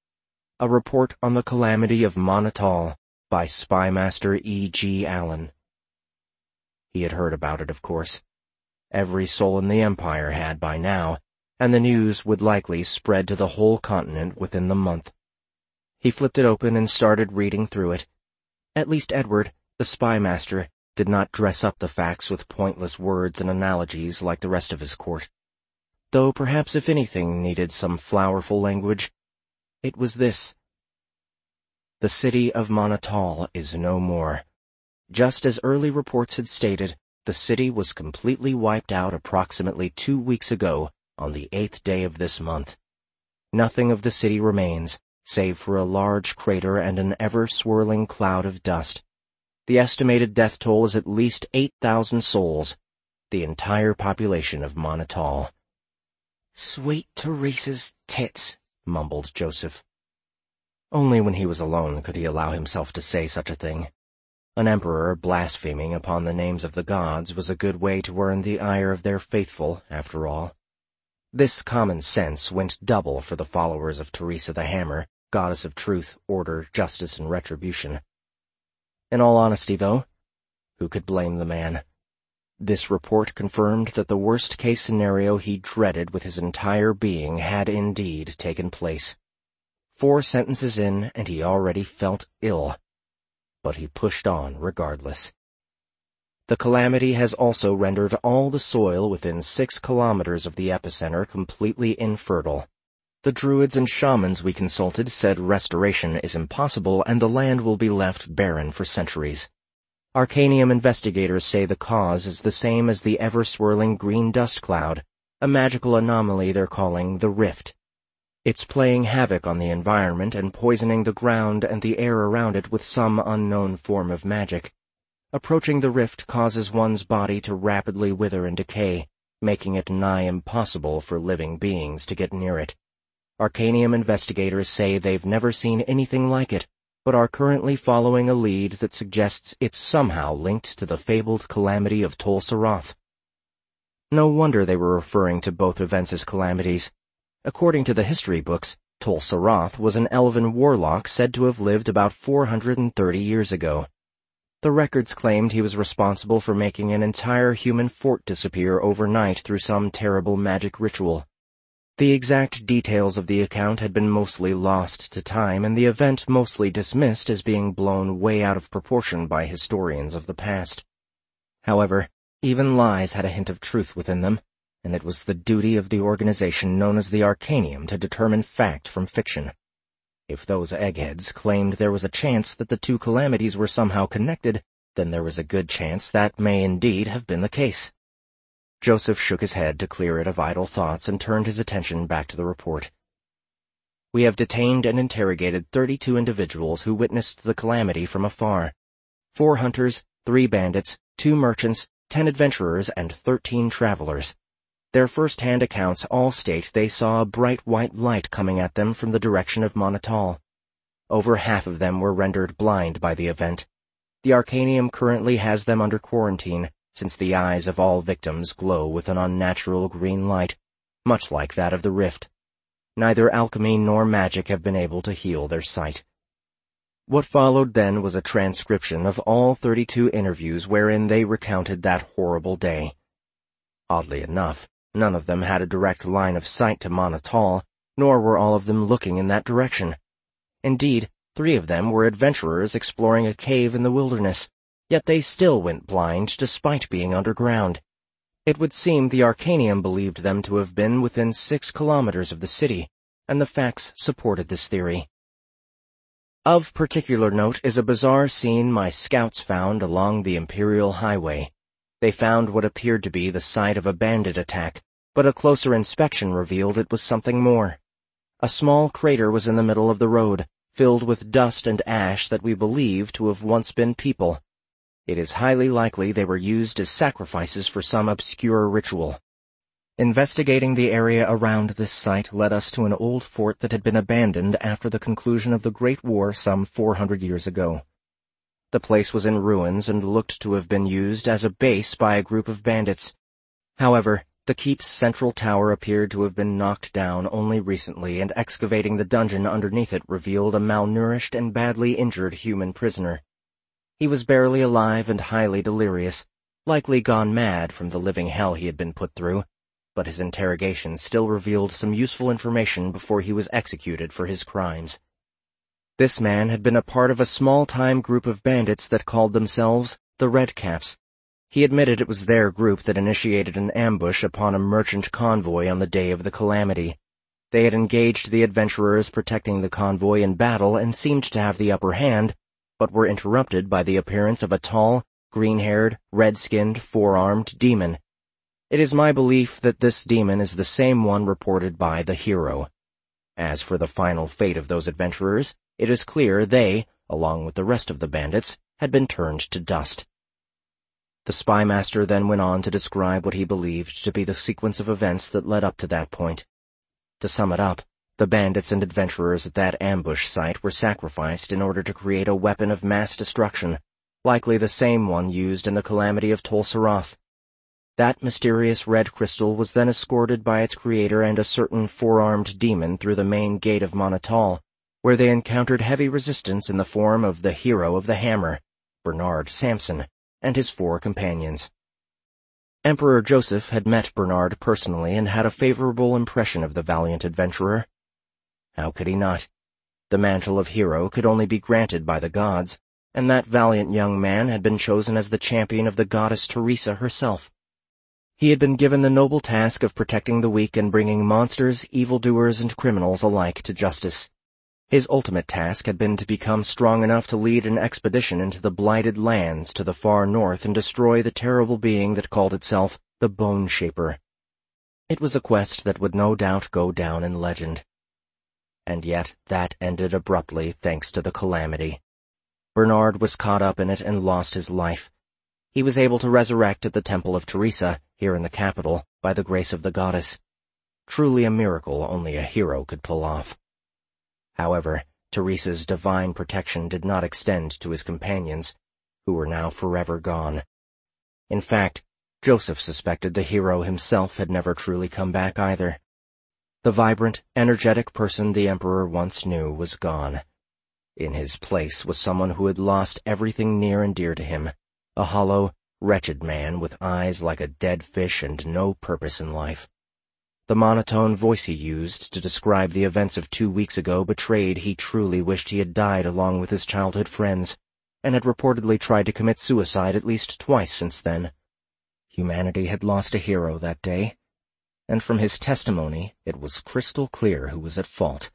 A Report on the Calamity of Monatal by Spymaster E G Allen. He had heard about it, of course. Every soul in the Empire had by now, and the news would likely spread to the whole continent within the month. He flipped it open and started reading through it. At least Edward, the spymaster, did not dress up the facts with pointless words and analogies like the rest of his court. Though perhaps if anything needed some flowerful language, it was this. The city of Monatal is no more. Just as early reports had stated, the city was completely wiped out approximately two weeks ago on the eighth day of this month. Nothing of the city remains, save for a large crater and an ever-swirling cloud of dust. The estimated death toll is at least eight thousand souls, the entire population of Monatal. "Sweet Teresa's tits," mumbled Joseph. Only when he was alone could he allow himself to say such a thing. An emperor blaspheming upon the names of the gods was a good way to earn the ire of their faithful, after all. This common sense went double for the followers of Teresa the Hammer, goddess of truth, order, justice, and retribution. In all honesty, though, who could blame the man? This report confirmed that the worst-case scenario he dreaded with his entire being had indeed taken place. Four sentences in, and he already felt ill. But he pushed on regardless. The calamity has also rendered all the soil within six kilometers of the epicenter completely infertile. The druids and shamans we consulted said restoration is impossible and the land will be left barren for centuries. Arcanium investigators say the cause is the same as the ever-swirling green dust cloud, a magical anomaly they're calling the Rift. It's playing havoc on the environment and poisoning the ground and the air around it with some unknown form of magic. Approaching the rift causes one's body to rapidly wither and decay, making it nigh impossible for living beings to get near it. Arcanium investigators say they've never seen anything like it, but are currently following a lead that suggests it's somehow linked to the fabled calamity of Tol Sarath. No wonder they were referring to both events as calamities. According to the history books, Tol Sarath was an elven warlock said to have lived about four hundred thirty years ago. The records claimed he was responsible for making an entire human fort disappear overnight through some terrible magic ritual. The exact details of the account had been mostly lost to time, and the event mostly dismissed as being blown way out of proportion by historians of the past. However, even lies had a hint of truth within them, and it was the duty of the organization known as the Arcanium to determine fact from fiction. If those eggheads claimed there was a chance that the two calamities were somehow connected, then there was a good chance that may indeed have been the case. Joseph shook his head to clear it of idle thoughts and turned his attention back to the report. We have detained and interrogated thirty-two individuals who witnessed the calamity from afar. Four hunters, three bandits, two merchants, ten adventurers, and thirteen travelers. Their first-hand accounts all state they saw a bright white light coming at them from the direction of Monatal. Over half of them were rendered blind by the event. The Arcanium currently has them under quarantine, since the eyes of all victims glow with an unnatural green light, much like that of the Rift. Neither alchemy nor magic have been able to heal their sight. What followed then was a transcription of all thirty-two interviews wherein they recounted that horrible day. Oddly enough, none of them had a direct line of sight to Monatal, nor were all of them looking in that direction. Indeed, three of them were adventurers exploring a cave in the wilderness, yet they still went blind despite being underground. It would seem the Arcanium believed them to have been within six kilometers of the city, and the facts supported this theory. Of particular note is a bizarre scene my scouts found along the Imperial Highway. They found what appeared to be the site of a bandit attack, but a closer inspection revealed it was something more. A small crater was in the middle of the road, filled with dust and ash that we believe to have once been people. It is highly likely they were used as sacrifices for some obscure ritual. Investigating the area around this site led us to an old fort that had been abandoned after the conclusion of the Great War some four hundred years ago. The place was in ruins and looked to have been used as a base by a group of bandits. However, the keep's central tower appeared to have been knocked down only recently, and excavating the dungeon underneath it revealed a malnourished and badly injured human prisoner. He was barely alive and highly delirious, likely gone mad from the living hell he had been put through, but his interrogation still revealed some useful information before he was executed for his crimes. This man had been a part of a small-time group of bandits that called themselves The Redcaps. He admitted it was their group that initiated an ambush upon a merchant convoy on the day of the calamity. They had engaged the adventurers protecting the convoy in battle and seemed to have the upper hand, but were interrupted by the appearance of a tall, green-haired, red-skinned, four-armed demon. It is my belief that this demon is the same one reported by the hero. As for the final fate of those adventurers, it is clear they, along with the rest of the bandits, had been turned to dust. The spymaster then went on to describe what he believed to be the sequence of events that led up to that point. To sum it up, the bandits and adventurers at that ambush site were sacrificed in order to create a weapon of mass destruction, likely the same one used in the calamity of Tol Sarath. That mysterious red crystal was then escorted by its creator and a certain four-armed demon through the main gate of Monatal, where they encountered heavy resistance in the form of the hero of the hammer, Bernard Samson, and his four companions. Emperor Joseph had met Bernard personally and had a favorable impression of the valiant adventurer. How could he not? The mantle of hero could only be granted by the gods, and that valiant young man had been chosen as the champion of the goddess Teresa herself. He had been given the noble task of protecting the weak and bringing monsters, evildoers, and criminals alike to justice. His ultimate task had been to become strong enough to lead an expedition into the blighted lands to the far north and destroy the terrible being that called itself the Bone Shaper. It was a quest that would no doubt go down in legend. And yet that ended abruptly thanks to the calamity. Bernard was caught up in it and lost his life. He was able to resurrect at the Temple of Teresa, here in the capital, by the grace of the goddess. Truly a miracle only a hero could pull off. However, Teresa's divine protection did not extend to his companions, who were now forever gone. In fact, Joseph suspected the hero himself had never truly come back either. The vibrant, energetic person the Emperor once knew was gone. In his place was someone who had lost everything near and dear to him, a hollow, wretched man with eyes like a dead fish and no purpose in life. The monotone voice he used to describe the events of two weeks ago betrayed he truly wished he had died along with his childhood friends, and had reportedly tried to commit suicide at least twice since then. Humanity had lost a hero that day, and from his testimony it was crystal clear who was at fault.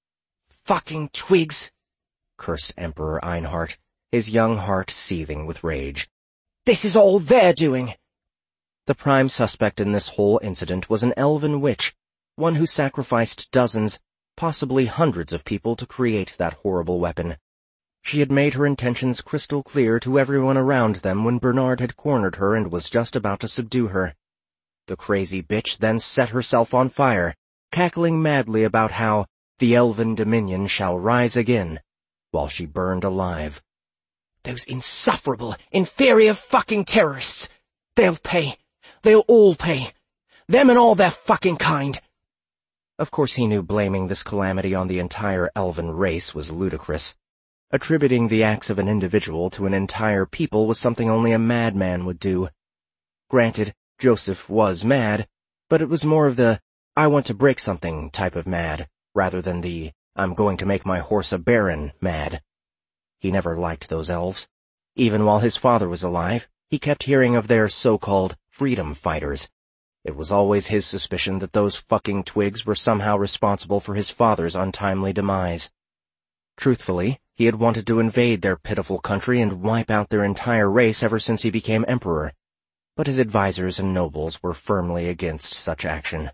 Fucking twigs! Cursed Emperor Einhart, his young heart seething with rage. This is all their doing! The prime suspect in this whole incident was an elven witch, one who sacrificed dozens, possibly hundreds of people to create that horrible weapon. She had made her intentions crystal clear to everyone around them when Bernard had cornered her and was just about to subdue her. The crazy bitch then set herself on fire, cackling madly about how the elven dominion shall rise again, while she burned alive. Those insufferable, inferior fucking terrorists! They'll pay. They'll all pay. Them and all their fucking kind. Of course he knew blaming this calamity on the entire elven race was ludicrous. Attributing the acts of an individual to an entire people was something only a madman would do. Granted, Joseph was mad, but it was more of the I want to break something type of mad, rather than the I'm going to make my horse a baron mad. He never liked those elves. Even while his father was alive, he kept hearing of their so-called freedom fighters. It was always his suspicion that those fucking twigs were somehow responsible for his father's untimely demise. Truthfully, he had wanted to invade their pitiful country and wipe out their entire race ever since he became emperor, but his advisors and nobles were firmly against such action.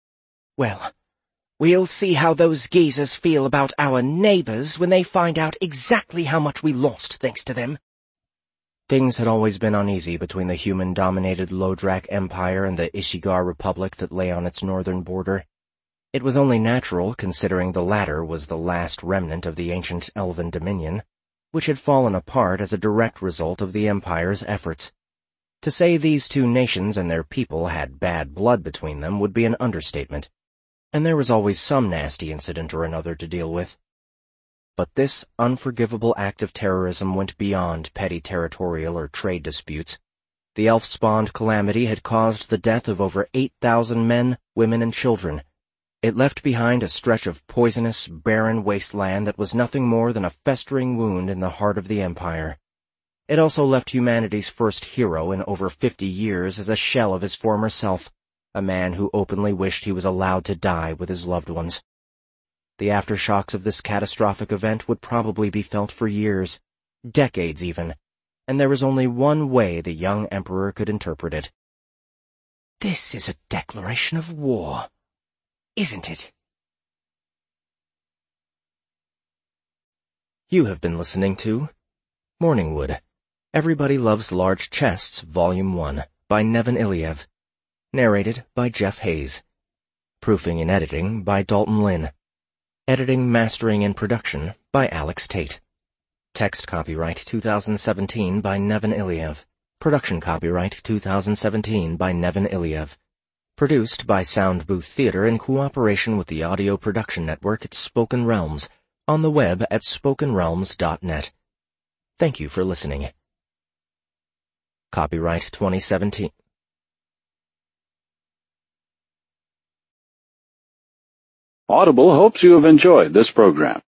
Well, we'll see how those geezers feel about our neighbors when they find out exactly how much we lost thanks to them. Things had always been uneasy between the human-dominated Lodrak Empire and the Ishigar Republic that lay on its northern border. It was only natural, considering the latter was the last remnant of the ancient elven dominion, which had fallen apart as a direct result of the Empire's efforts. To say these two nations and their people had bad blood between them would be an understatement, and there was always some nasty incident or another to deal with. But this unforgivable act of terrorism went beyond petty territorial or trade disputes. The elf-spawned calamity had caused the death of over eight thousand men, women, and children. It left behind a stretch of poisonous, barren wasteland that was nothing more than a festering wound in the heart of the Empire. It also left humanity's first hero in over fifty years as a shell of his former self, a man who openly wished he was allowed to die with his loved ones. The aftershocks of this catastrophic event would probably be felt for years, decades even, and there was only one way the young emperor could interpret it. This is a declaration of war, isn't it? You have been listening to Morningwood, Everybody Loves Large Chests, Volume one, by Nevin Iliev. Narrated by Jeff Hayes. Proofing and editing by Dalton Lynn. Editing, mastering, and production by Alex Tate. Text copyright two thousand seventeen by Nevin Iliev. Production copyright two thousand seventeen by Nevin Iliev. Produced by Sound Booth Theater in cooperation with the Audio Production Network at Spoken Realms, on the web at spoken realms dot net. Thank you for listening. Copyright twenty seventeen. Audible hopes you have enjoyed this program.